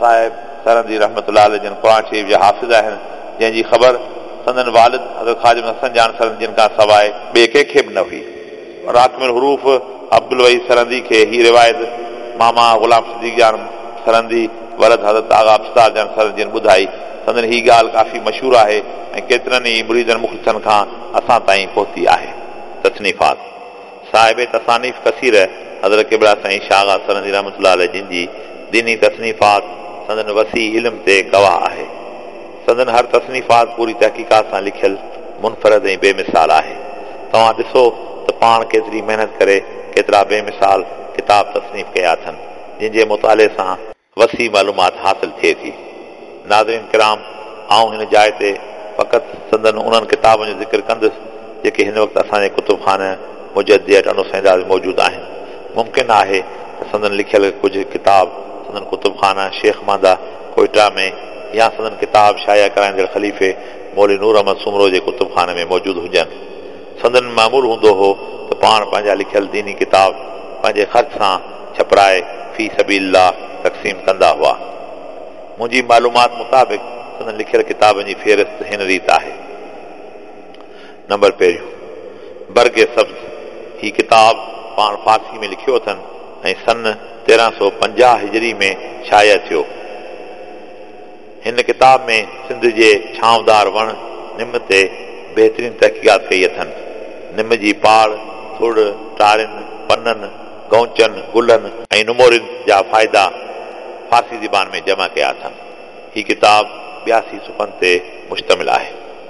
A: साहिब सरंदी रहमतुल्लाह अलैह जिन क़ुरान शरीफ़ जा हाफ़िज़ आहिनि, जंहिंजी ख़बर संदन वालिद हज़रत ख़ादिम हसन जान सरंदी जिन खां सवाइ ॿिए कंहिंखे बि न हुई। राकमिल हरूफ अब्दुल वही सरंदी खे हीअ रिवायत मामा ग़ुलाम सिद्दीक़ जान सरंदी वलद हज़रत आगा अफ़सार जान सरंदी जिन ॿुधाई। संदन हीअ ॻाल्हि काफ़ी मशहूरु आहे ऐं केतिरनि ई मुरीदनि मुख़लिसनि खां असां ताईं पहुती आहे। तसनीफ़ात साहिब तसानीफ़ कसीर हज़रत क़िबला साईं शागा सरंदी रहमतुल्लाह अलैह जिन जी दीनी तसनीफ़ात संदन वसी इल्म ते गवाह आहे। संदन हर तसनीफ़ात पूरी तहक़ीक़ात सां लिखियल मुनफ़रद ऐं बेमिसाल आहे। तव्हां ॾिसो त पाण केतिरी महिनत करे केतिरा बेमिसाल किताब तसनीफ़ कया अथनि, जंहिंजे मुताले सां वसी मालूमात हासिल थिए थी। नाज़रीन किराम, आऊं हिन जाइ ते फ़क़ति संदन उन्हनि किताबनि जो ज़िक्र कंदुसि जेके हिन वक़्तु असांजे कुतुबखाने मुजद्दिद अनूसैंदा में मौजूदु आहिनि। मुमकिन आहे त संदन लिखियल कुझु किताब संदन कुतुबखाना शेख मांदा कोयटा में या संदन किताब शाया कराईंदड़ ख़लीफ़े मौली नूर अहमद सुमरो जे कुतुबखाने में मौजूदु हुजनि। संदन मामूल हूंदो हो त पाण पंहिंजा लिखियल दीनी किताब पंहिंजे ख़र्च सां छपराए फी सबीलिल्लाह तक़सीम कंदा हुआ। मुंहिंजी मालूमात मुताबिक़ संदन लिखियल किताबनि जी फ़हिरिस्त हिन रीत आहे। नंबर पहिरियों, बर्गे सब्ज़। ही किताब पाण फारसी में लिखियो अथनि ऐं सन तेरहं सौ पंजाह हिजरी में शाया थियो। हिन किताब में सिंध जे छांवदार वण निम ते बहितरीन तहक़ीक़ात कई अथनि। निम जी पाड़, थुड़, टारिन, पननि, गौचनि, गुलनि ऐं नुमोरिन जा फ़ाइदा फारसी ज़बान में जमा कया अथनि। ही किताब ॿियासी सुफ़नि ते मुश्तमिल आहे।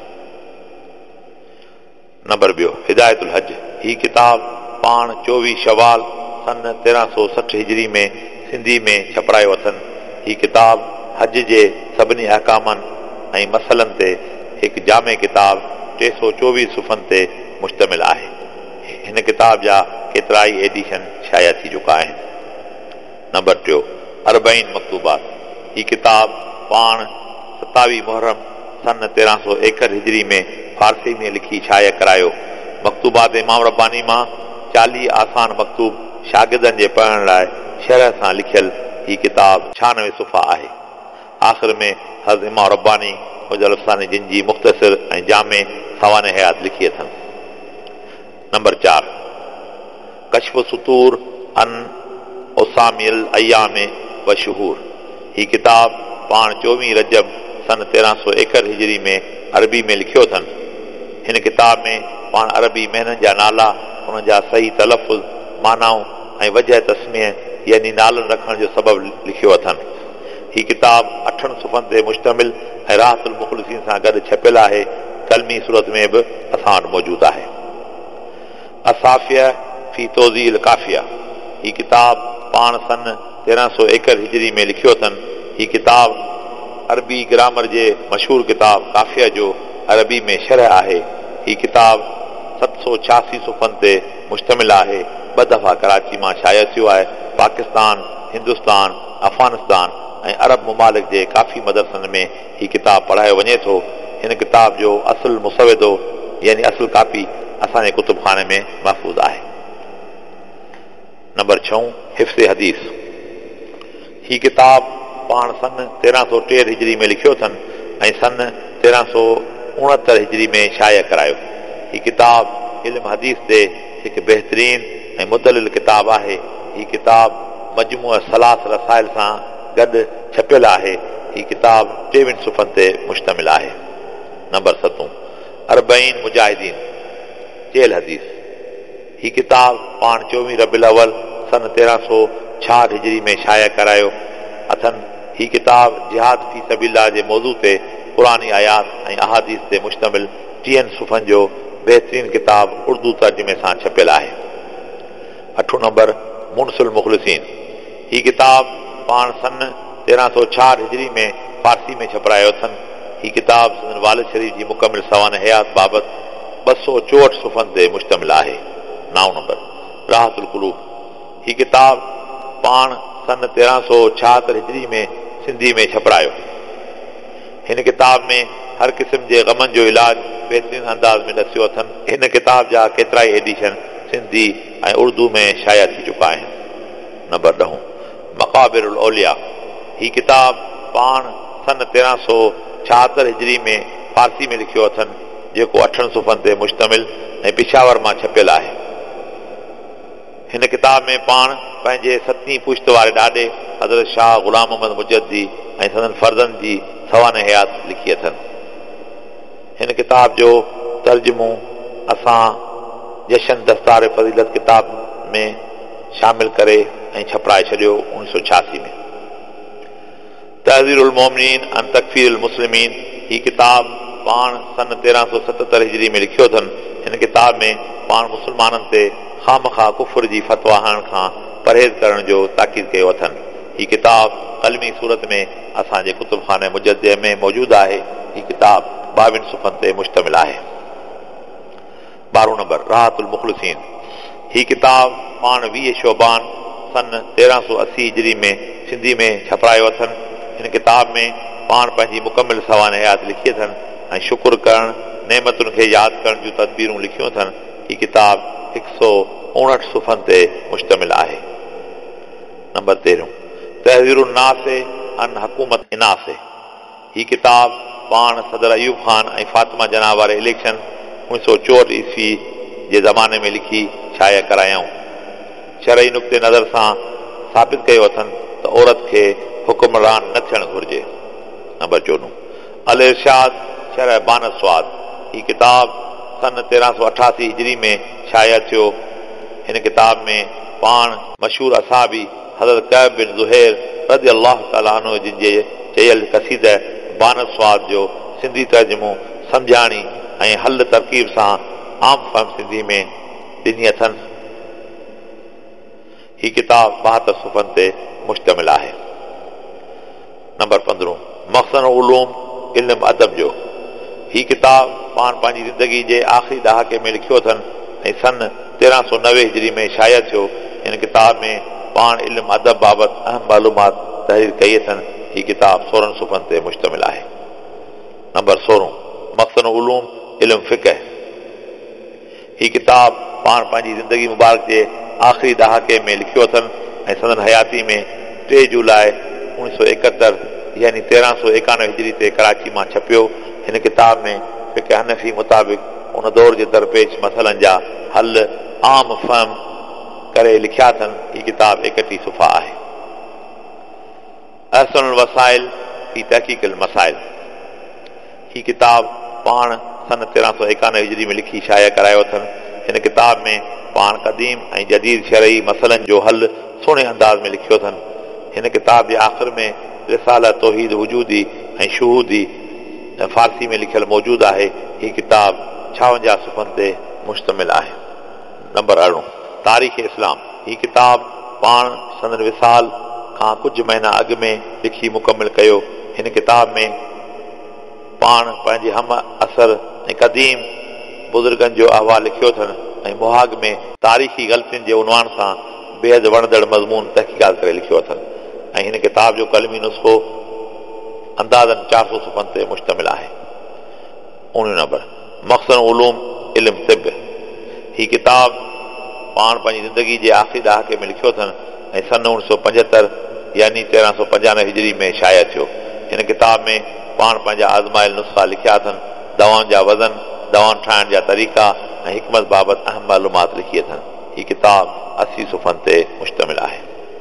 A: नंबर ॿियो, हिदायतुल हज। ही किताब पाण चोवीह शवाल सन तेरहं सौ सठि हिजरी में सिंधी में छपरायो अथनि। ही किताब हज जे सभिनी अहकामनि ऐं मसइलनि ते हिकु जामे किताब टे सौ चोवीह सुफ़नि ते मुश्तमिल आहे। हिन किताब जा केतिरा ई एडिशन शाया थी चुका आहिनि। नंबर टियों, अरबईन मकतूबात। ही किताब पाण सतावीह मुहर्रम सन तेरहं सौ एकहठि हिजरी में फारसी में लिखी शाया करायो। मकतूबात इमाम रब्बानी मां चालीह आसान मकतूब शागिर्दनि जे पढ़ण लाइ शरह सां लिखियल ही किताब छहानवे सुफ़ा आहे। आख़िर में हज़रत इमाम रब्बानी मुजल अफ़सानी जिन जी मुख़्तसिर ऐं जामे सवाने हयात लिखी अथनि। नंबर चार, कश्फ सुतूर अन उसामिल अयाम व शुहूर। ही किताब पाण चोवीह रजब सन तेरहं सौ एकहठि हिजरी में अरबी में लिखियो अथनि। हिन किताब में पाण अरबी महिननि जा नाला, उन्हनि जा सही तलफ़ुज़, मानाऊं ऐं वजह तस्मीह यानी नालनि रखण जो सबबु लिखियो अथनि। ही किताब अठनि सुफ़नि ते मुश्तमिल ऐं राहतुल मुख़लिसीन सां गॾु छपियल आहे। कलमी सूरत में बि असां वटि मौजूदु आहे। असाफ़िया फी तोज़ील काफ़िया। ही किताब पाण सन तेरहं सौ एकहठि हिजरी में लिखियो अथनि। ही किताब अरबी ग्रामर जे मशहूरु किताब काफ़िया जो अरबी में शरह आहे। ही किताब सत सौ छियासी सुफ़नि ते मुश्तमिल आहे। ॿ दफ़ा कराची मां शाया थियो आहे। पाकिस्तान, हिंदुस्तान, अफ़गानिस्तान ऐं अरब मुमालिक जे काफ़ी मदरसनि में ही किताब पढ़ायो वञे थो। हिन किताब जो असुलु मुसविदो यानी असुलु कापी असांजे कुतुबखाने में महफ़ूज़ आहे। नंबर छह, हिफ़्ज़ हदीस। ही किताब पाण सन तेरहं सौ टेहठि हिजरी में लिखियो अथनि ऐं सन तेरहं सौ उणहतरि हिजरी में शाया करायो। ही किताब इल्म हदीस ते हिकु बहितरीन ऐं मुदलिल किताब आहे। ही किताब मजमूअ सलास रसाइल सां गॾु छपियल आहे। ही किताब टेवीह सुफ़नि ते मुश्तमिल आहे। नंबर सतूं, अरबईन मुजाहिदीन चेल हदीस। ही किताब पाण चोवीह रबीउल अव्वल सन तेरहं सौ छाहठि हिजरी में शाया करायो अथनि। ही किताब जिहाद फी सबीलिल्लाह जे मौज़ू ते पुरानी आयात ऐं अहादीस ते मुश्तमिल टीहनि सुफ़नि जो बहितरीन किताब उर्दू तर्जुमे सां छपियल आहे। अठों नंबर, मुनसिल मुख़लिसीन। ही किताब पाण सन तेरहं सौ छाहठि हिजरी में फारसी में छपरायो अथनि। ही किताब संदन वालिद शरीफ़ जी मुकमिल सवान हयात बाबति ॿ सौ चोहठि सुफ़नि ते मुश्तमिल आहे। नौ नंबर, राहतुल क़ुलूब। ही किताब पाण सन तेरहं सौ छाहतरि हिजरी में सिंधी में छपरायो। हिन किताब में हर क़िस्म जे ग़मनि जो इलाज बहितरीन अंदाज़ में ॾसियो अथनि। हिन किताब जा केतिरा ई एडिशन सिंधी ऐं उर्दू में शाया थी चुका आहिनि। नंबर ॾह, मक़ाबिरुल औलिया। ही किताब पाण सन तेरहं सौ छाहतरि हिजरी में फारसी में लिखियो अथनि, जेको अठनि सुफ़नि ते मुश्तमिल ऐं पिशावर मां छपियल आहे। हिन किताब में पाण पंहिंजे सतवीं पुश्त वारे ॾाॾे हज़रत शाह ग़ुलाम मोहम्मद मुजद्दी ऐं संदनि फर्ज़नि जी सवान हयात लिखी अथनि। हिन किताब जो तर्जुमो असां जशन दस्तार फज़ीलत किताब में शामिल करे ऐं छपराए छॾियो उणिवीह सौ छियासी में। तहज़ीरुल मोमिनीन अन तकफ़ीरुल मुस्लिमीन ही किताब पाण सन तेरहं सौ सतहतरि हिजरी में लिखियो अथनि। हिन किताब में पाण मुस्लमाननि ते ख़ामख़ा कुफ़र जी फ़तवा हणण खां परहेज़ करण जो ताक़ीद कयो अथनि। ही किताब कलमी सूरत में असांजे कुतुबखाने मुजद्दे में मौजूदु आहे। ही किताब ॿावीहनि सुफ़नि ते मुश्तमिल आहे। ॿारहों नंबर राहतुल मुख़लिसीन ही किताब पाण वीह शोबान सन तेरहं सौ असी हिजरी में सिंधी में छपरायो अथनि। हिन किताब में पाण पंहिंजी मुकमिल सवान हयात लिखी अथनि ऐं शुक्र करण नेमतुनि खे यादि करण जूं तदबीरूं लिखियूं अथनि। ही किताब हिकु सौ उणहठि सुफ़नि ते मुश्तमिल आहे। नंबर तेरहं तहज़ीरुन नासे अन हुकूमत इनासे ही किताब पाण सदर अयूब ख़ान ऐं फातिमा जनाब वारे इलेक्शन उणिवीह सौ चोहठि ईस्वी जे ज़माने में लिखी शाया करायऊं। शरई नुक़्ते नज़र सां साबित कयो अथनि त औरत खे हुक्मरान न थियणु घुरिजे। नंबर चोॾहं अल इरशाद शरह बानस्वाद ही किताब सन तेरहं सौ अठासी हिजरी में शाया थियो। हिन किताब में पाण मशहूर असाबी हज़रत कैब बिन ज़ुहैर रज़ी अल्लाह तआला अन्हु जिन जे चयल कसीद बानस्वाद जो सिंधी तर्जुमो सम्झाणी ऐं हल तरकीब सां आम फहम सिंधी में ॾिनी अथनि। ही किताब ॿाहतरि सुफ़नि ते मुश्तमिल आहे। नंबर पंद्रहं मक़सद उलूम इल्म अदब जो ही किताब पाण पंहिंजी ज़िंदगी जे आख़िरी ॾहाके में लिखियो अथनि ऐं सन तेरहं सौ नवे हिजरी में शाया थियो। हिन किताब में पाण इल्म अदब बाबति अहम मालूमात तहरीर कई अथनि। ही किताब सोरहं सुफ़नि ते मुश्तमिल आहे। नंबर सोरहं मक़सद उलूम इल्म फ़िक़ह ही किताब पाण पंहिंजी ज़िंदगी मुबारक जे आख़िरी ॾहाके में लिखियो अथनि ऐं संदन हयाती में टे जुलाई उणिवीह सौ एकहतरि यानी तेरहं सौ एकानवे हिजरी ते कराची मां छपियो। हिन किताब में फ़िक़ह हनफ़ी मुताबिक़ उन दौर जे दरपेश मसइलनि जा हल आम फहम करे लिखिया अथनि। ही किताब एकटीह सुफ़ा आहे। अहसनुल वसाइल फ़ी तहक़ीक़िल मसाइल ही किताब पाण सन तेरहं सौ एकानवे हिजरी में लिखी शाया करायो अथनि। हिन किताब में पाण क़दीम ऐं जदीद शरई मसइलनि जो हल सुहिणे अंदाज़ में लिखियो अथनि। हिन किताब जे आख़िर में रिसाला तौहीद वजूदी ऐं शहूदी फारसी में लिखियल मौजूदु आहे। ही किताब छावंजाह सुफ़नि ते मुश्तमिल आहे। नंबर अरिड़हं तारीख़ इस्लाम ही किताब पाण संदन विसाल खां कुझु महीना अॻु में लिखी मुकमिल कयो। हिन किताब में पाण पंहिंजे हम असर ऐं क़दीम बुज़ुर्गनि जो अहवाल लिखियो अथनि ऐं मुहाग में तारीख़ी ग़लतियुनि जे उनवान सां बेहद वणंदड़ मज़मून तहक़ीक़ात करे लिखियो अथनि ऐं हिन किताब जो कलमी नुस्ख़ो अंदाज़नि चारि सौ सुफ़नि ते मुश्तमिल आहे। उणिवीह नंबर मक़सद उलूम इल्म तिब ही किताब पाण पंहिंजी ज़िंदगी जे आख़िरी ॾहाके में लिखियो अथनि ऐं सन उणिवीह सौ पंजहतरि यानी तेरहं सौ पंजानवे हिजरी में शाया थियो। हिन किताब में पाण पंहिंजा आज़मायल नुस्ख़ा लिखिया अथनि। दवाउनि जा वज़न दवाऊं ठाहिण जा तरीक़ा ऐं हिकमत बाबति अहम मालूमात लिखी अथनि। ही किताब असी सुफ़नि ते मुश्तमिल आहे।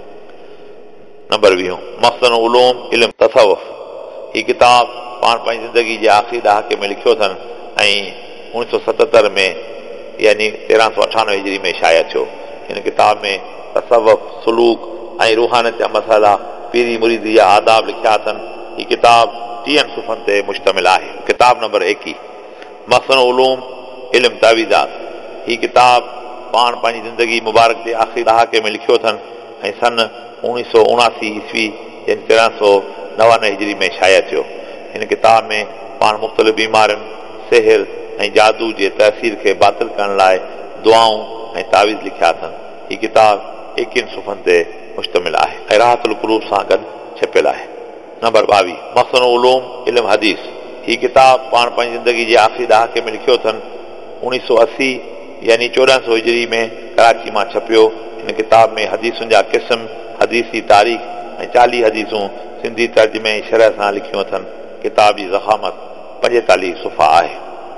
A: नंबर वीह मक़सद उलूम इल्म तसव्वुफ़ ही किताब पाण पंहिंजी ज़िंदगी जे आख़िरी ॾहाके में लिखियो अथनि ऐं उणिवीह सौ सतहतरि में यानी तेरहं सौ अठानवे हिजरी में शाया थियो। हिन किताब में तसव्वुफ़ सुलूक ऐं रूहानियत जा मसाइला पीरी मुरीदी जा आदाब लिखिया अथनि। ही किताब टीहनि सुफ़नि ते मुश्तमिल आहे। किताब नंबर एकवीह मक़सद उलूम इल्म तावीज़ात ही किताब पाण पंहिंजी ज़िंदगी मुबारक जे आख़िरी ॾहाके में लिखियो अथनि ऐं सन उणिवीह सौ उणासी ईस्वी यानी तेरहं सौ नवानवे हिजरी में शाया थियो। हिन किताब में पाण मुख़्तलिफ़ बीमारियुनि सिहिर ऐं जादू जे तहसीर खे बातिल करण लाइ दुआऊं ऐं तावीज़ लिखिया अथनि। ही किताब एकवीहनि सुफ़नि ते मुश्तमिल आहे ऐं राहतुल क़ुलूब सां गॾु छपियल आहे। नंबर ॿावीह मक़सद उलूम इल्म हदीस ही किताब पाण पंहिंजी ज़िंदगी जे आख़िरी ॾहाके में लिखियो अथनि। उणिवीह सौ असी यानी चोॾहं सौ हिजरी में कराची मां छपियो। हिन किताब में हदीसुनि जा क़िस्म हदीसी तारीख़ ऐं चालीह हदीसूं सिंधी तर्जुमे शरह सां लिखियूं अथनि। किताब जी ज़ख़ामत पंजेतालीह सुफ़ा आहे।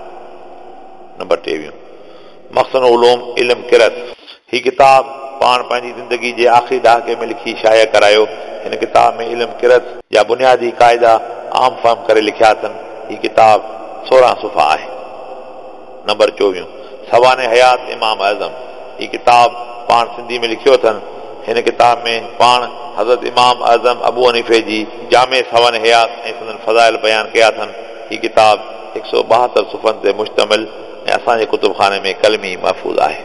A: नंबर टेवीह मक़सद उलूम इल्म किरत। ही किताब पाण पंहिंजी ज़िंदगी जे आख़िरी ॾहाके में लिखी शाया करायो। हिन किताब में इल्म किरत जा बुनियादी क़ाइदा आम फहम करे लिखिया अथनि। ही किताब सोरहं सुफ़ा आहे। नंबर चोवीह सवाने हयात इमाम आज़म। ही किताब पाण सिंधी में लिखियो अथनि। हिन किताब में पाण हज़रत इमाम आज़म अबू हनीफ़े जी जामे सवाने हयात ऐं संदन फ़ज़ाइल बयानु कया अथनि। ही किताब हिकु सौ ॿाहतरि सुफ़नि ते मुश्तमिल ऐं असांजे कुतुबखाने में कलमी महफ़ूज़ आहे।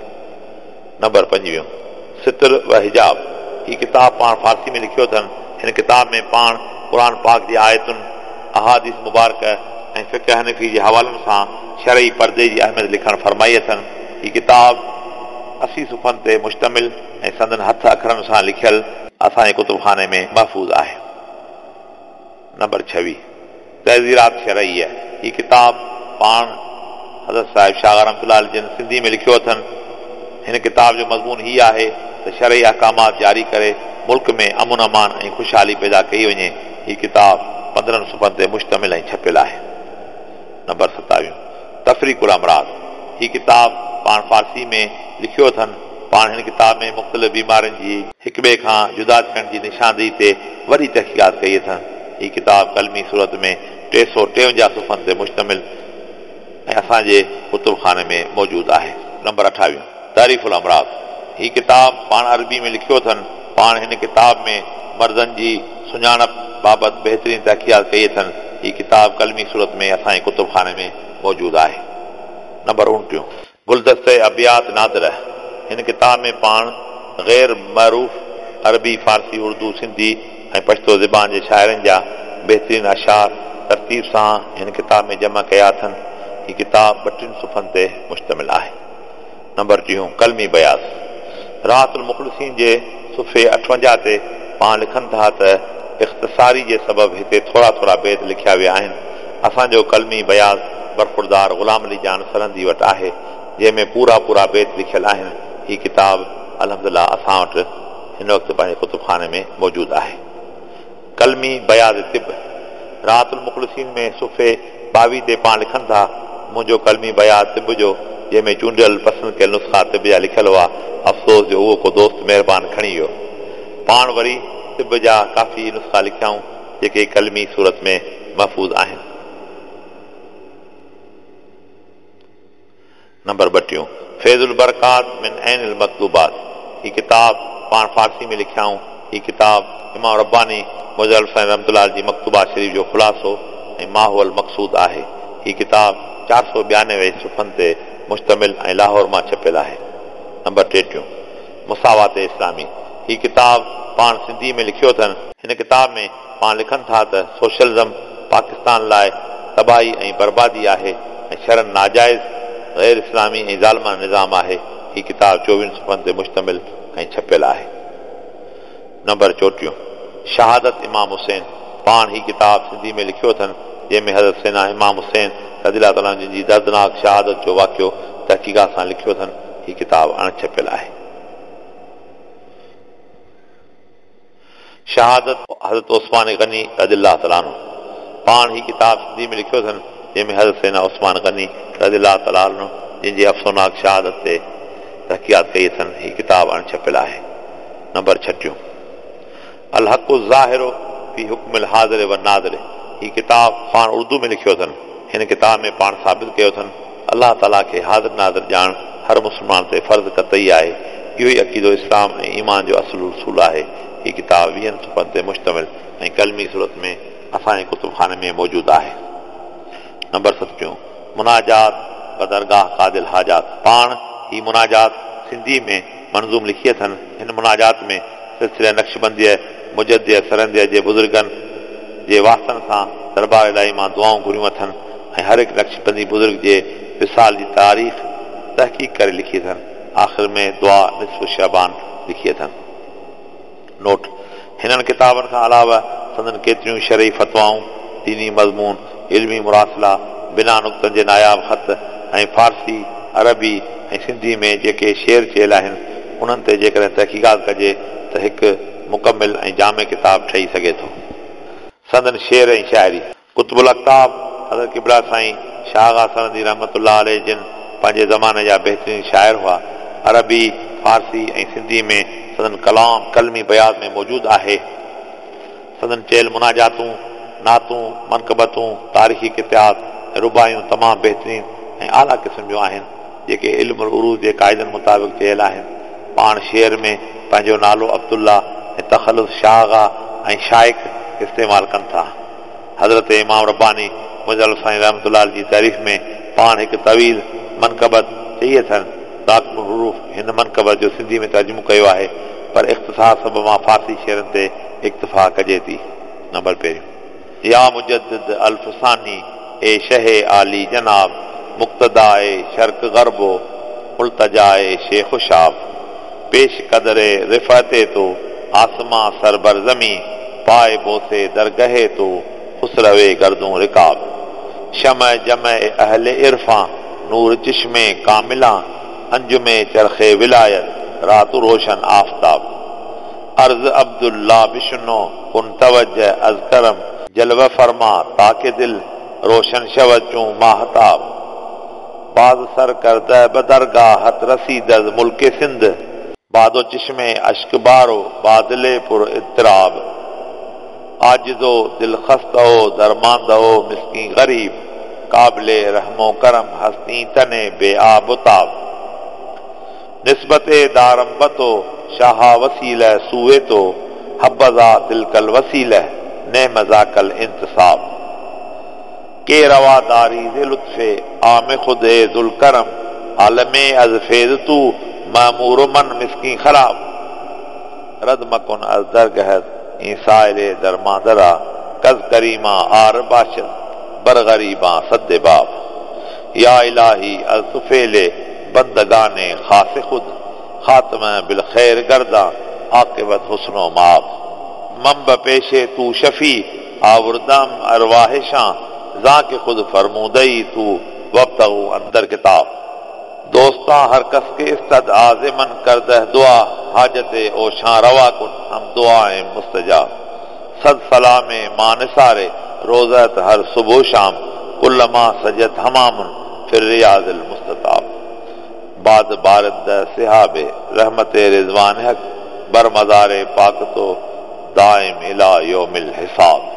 A: नंबर पंजवीह सितर व हिजाब। ही किताब पाण फारसी में लिखियो अथनि। हिन किताब में पाण क़ुरान पाक जी आयतुनि अहादीस मुबारक ऐं फ़िक़्ह हनफ़ी जे हवालनि सां शरई पर्दे जी अहमियत लिखणु फरमाई अथनि। ही किताब असी सुफ़नि ते मुश्तमिल ऐं संदन हथ अखरनि सां लिखियल असांजे कुतुबखाने में महफ़ूज़ आहे। नंबर छवीह तहज़ीरात शरईय। ही किताब पाण हज़रत साहिब शाह रहमतुल्लाह जिन सिंधी में लिखियो अथनि। हिन किताब जो मज़मून हीअ आहे त शरई अहकामात जारी करे मुल्क में अमुन अमान ऐं ख़ुशहाली पैदा कई वञे। ही किताब पंद्रहनि सुफ़नि ते मुश्तमिल ऐं छपियल आहे। नंबर सतावीह तफ़रीक़ुल अमराद। ही किताब पाण फारसी में लिखियो अथनि। पाण हिन किताब में मुख़्तलिफ़ बीमारियुनि जी हिक ॿिए खां जुदा थियण जी निशानदेही ते वॾी तहक़ीक़ात कई अथनि। ही किताब कलमी सूरत में टे सौ टेवंजाह सुफ़नि ते मुश्तमिल ऐं असांजे कुतुबखाने में मौजूदु आहे। नंबर अठावीह तारीफ़ुल अमराद। ही किताब पाण अरबी में लिखियो अथनि। पाण हिन किताब में मर्दनि जी सुञाणप बाबति बहितरीन तहक़ीक़ात कई अथनि। ही किताब कलमी सूरत में असांजे कुतुबखाने में मौजूदु आहे। नंबर उणटीह गुलदस्ते अबियात नादिर। हिन किताब में पाण गैर मरूफ़ अरबी फारसी उर्दू सिंधी ऐं पश्तो ज़बान जे शाइरनि जा बहितरीन अशार तरतीब सां हिन किताब में जमा कया अथनि। ही किताब ॿटीहनि सुफ़नि ते मुश्तमिल आहे। नंबर टीह कलमी बयास। राहतुल मुख़लिसीन जे सुफ़े अठवंजाह ते पाण लिखनि था त इख़्तिसारी जे सबबि हिते थोरा थोरा बेत लिखिया विया आहिनि। असांजो कलमी बयास बरख़ुरदार ग़ुलाम अली जान सरहंदी वटि आहे जंहिंमें पूरा पूरा बेत लिखियल आहिनि। ही किताब अल्हम्दुलिल्लाह असां वटि हिन वक़्तु पंहिंजे कुतुबखाने में मौजूदु आहे। कलमी बयाज़ तिब। राहतुल मुख़लिसीन में सुफ़े ॿावीह ते पाण लिखनि था मुंहिंजो कलमी बयाज़ तिब जो जंहिंमें चूंडियल पसंदि कयल नुस्ख़ा तिब जा लिखियल हुआ। अफ़सोस जो उहो को दोस्त महिरबानी खणी वियो। पाण वरी तिब जा काफ़ी नुस्ख़ा लिखियाऊं जेके कलमी सूरत में महफ़ूज़ आहिनि। नंबर ॿटीह फैज़ुल बरकात मिन ऐनिल मकतूबात। ही किताब पाण फारसी में लिखियाऊं। ही किताब इमाम रब्बानी मुज़ल हुसैन रहमतुल्लाह जी मकतूबात शरीफ़ जो ख़ुलासो ऐं माहौल मक़सूद आहे। ही किताब चारि सौ ॿियानवे सुफ़नि ते मुश्तमिल ऐं लाहौर मां छपियल आहे। नंबर टेटीह मुसावात इस्लामी। ही किताब पाण सिंधी में लिखियो अथनि। हिन किताब में पाण लिखनि था त सोशलिज़म पाकिस्तान लाइ तबाही ऐं बर्बादी आहे ऐं शरन नाजाइज़ गैर इस्लामी ऐं ज़ालिमा निज़ाम आहे। ही किताब चोवीहनि सुफ़नि ते मुश्तमिल ऐं छपियल आहे। नंबर चोटीह शहादत इमाम हुसैन। पाण ही किताब सिंधी में लिखियो अथनि जंहिंमें हज़रत सैना इमाम हुसैन रज़ियल्लाहु ताला अन्हु जी दर्दनाक शहादत जो वाक़ियो तहक़ीक़ात सां लिखियो अथनि। ही किताब अणछपियल आहे। शहादत हज़रत उस्मान गनी रज़ियल्लाहु ताला अन्हु। पाण ही किताब सिंधी में लिखियो अथनि जंहिंमें हज़रत सैना उस्मान गनी रज़ियल्लाहु ताला अन्हु जंहिंजी अफ़सोसनाक शहादत ते तहक़ीक़ात कई अथनि। ही किताब अणछपियल आहे। नंबर छटीह अल हक़ु ज़ाहिरो फी हुक्मिल हाज़िर व नाज़िर। ही किताब पाण उर्दू में लिखियो अथनि। हिन किताब में पाण साबित कयो अथनि अलाह ताला खे हाज़िर नाज़िर ॼाण हर मुस्लमान ते फ़र्ज़ कतई आहे। इहो ई अक़ीदो इस्लाम ऐं ईमान जो असुल उसूल आहे। ही किताब वीहनि सुफ़नि ते मुश्तमिल ऐं कलमी सूरत में असांजे कुतुबखाने में मौजूदु आहे। नंबर सतटीह मुनाजात व दरगाह कादिल हाजात। पाण ही मुनाजात सिंधी में मंज़ूम लिखी अथनि। हिन मुनाजात में सिलसिले नक्शबंदीअ मुजद्दिय सरहंदीअ जे बुज़ुर्गनि जे वास्तनि सां दरबार इलाही मां दुआऊं घुरियूं अथनि ऐं हर हिकु नक्शबंदी बुज़ुर्ग जे विसाल जी तारीख़ तहक़ीक़ करे लिखी अथनि। आख़िर में दुआ निस्फ़ शबान लिखी अथनि। नोट हिननि किताबनि खां अलावा संदन केतिरियूं शरई फ़तवाऊं दीनी मज़मून इल्मी मुरासिला बिना नुक़्तनि जे नायाब ख़त ऐं फारसी अरबी ऐं सिंधी में जेके शेर चयल आहिनि उन्हनि ते जेकॾहिं तहक़ीक़ात कजे त हिकु मुकमिल ऐं जामे किताब ठही सघे थो। संदन शेर ऐं शाइरी। कुतुबुल अख्ताब हज़रत क़िबला साईं शाह सरंदी रहमतुल्लाह अलैह जिन पंहिंजे ज़माने जा बहितरीन शाइर हुआ। अरबी, फारसी ऐं सिंधी में संदन कलाम कलमी बयान में मौजूदु आहे। संदन चयल मुनाजातूं, नातूं, मनक़बतूं, तारीख़ी किताब ऐं रुबायूं तमामु बहितरीन ऐं आला क़िस्म जूं आहिनि जेके इल्मुल उरूज जे क़ाइदनि मुताबिक़ चयल आहिनि। पाण शेर में पंहिंजो नालो अब्दुल्ला ऐं तख़ल्लुस शाहगा ऐं शाइक इस्तेमालु कनि था। हज़रत इमाम रब्बानी मुजल साईं रहमतुल्लाह जी तारीफ़ में पाण हिकु तवील मनक़बत चई अथनि। दाक़िमुल हुरूफ़ हिन मनक़बत जो सिंधी में तर्जुमो कयो आहे, पर इख़्तिसार सबबि मां फारसी शेरनि ते इक्तिफ़ा कजे थी। नंबर पहिरियों, या मुजद्दिद अल्फ़सानी ए शहे आली जनाब, मुक़्तदाए शर्क़ ग़र्बो मुल्तजाए शेख़ शाब, पेश कदरे रिफ़ते तो आसमां सरबर ज़मी, पाए बोसे दरगहे तो खुसरवे गर्दों रिकाब, शमअ जमअ अहले इरफां नूर चिश्मे कामिला, अंजुमे चरखे विलायत रात रोशन आफताब, अर्ज अब्दुल्ला बिशनो कुन तवज्जह अज़करम, जलवा फरमा ताके दिल रोशन शवचूं माहताब, बाज सर करद बदरगाह हत रसीदज मुल्के सिंध, बादो चिश्मे अश्क बारो बादले पुर इत्तराब, आजिदो दिल खस्तो दरमांदो मिस्की गरीब, काबिले रहमो करम हस्ती तने बेआबुताब, निस्बते दारम बतो शाहा वसील सूए तो, हब्बजा तिलकल वसील ने मजाकल इंतसाब, के रवादारी दे लुत्फे आम खुदे जुल करम, आलमे अज फेद तू मामूर मन मिस्की खराब, रद मकुन अज दरगहद इंसाइले दरमादरा, कज करीमा आर बाशद बरगरीबा सद्दे बाब, या इलाही अज सुफेले बंदगाने खासे खुद, खात्म बिल खैर गर्दा आकिबत हुस्नो माब, मंब पेशे तू शफी आवरदम अरवाहिशां, जाके खुद फरमूदई तू वक्तगू अंदर किताब, दोस्ता हर कस के इस्तद आज़िमन करदह दुआ, हाजते ओशां रवा कुन हम दुआएं मुस्तजाब, सद सलामे मानसारे रोज़त हर सुबह शाम, कुल्लमा सजत हमामुन फिर रियाज़िल मुस्तताब, बाद बारद सिहाबे रहमते रिज़वान हक, बर मज़ारे पाक तो दाइम इला योमिल हिसाब।